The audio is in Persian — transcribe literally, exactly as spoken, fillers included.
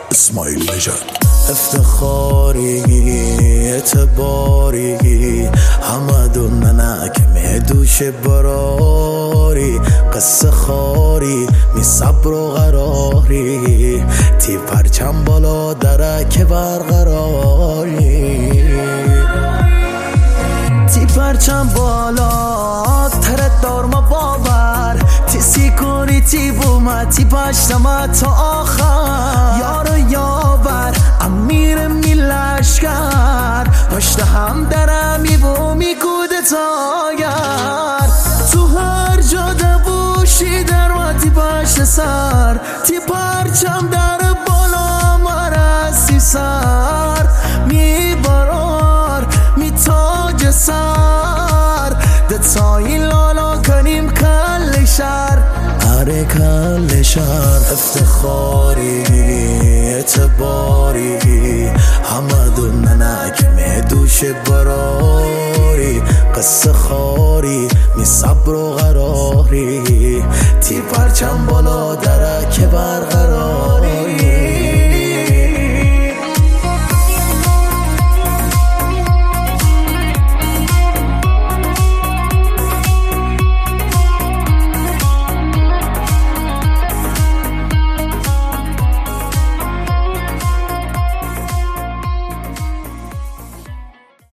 اسماعیل نژاد. افتخاری اعتباری حمدون ننک مهدوش براری قصه خاری می صبر و قراری تی پرچم بالا درک برقراری تی پرچم بالا ترت دار ما باور تی سیکوریتی بومد تی پشتم تا آخر یارو یاور امیر میلشگر پشت هم درم میبو میکوده تاگر تو هر جا دبوشی در و تی پشت سر تی پرچم در بالا مرسی سر میبرار میتاج سر دتایی لالا کنیم کل شر هره کل شر. افتخاری اعتباری حمدون ننک مهدوش براری قصه خاری می صبر و قراری تی پرچم بالا درک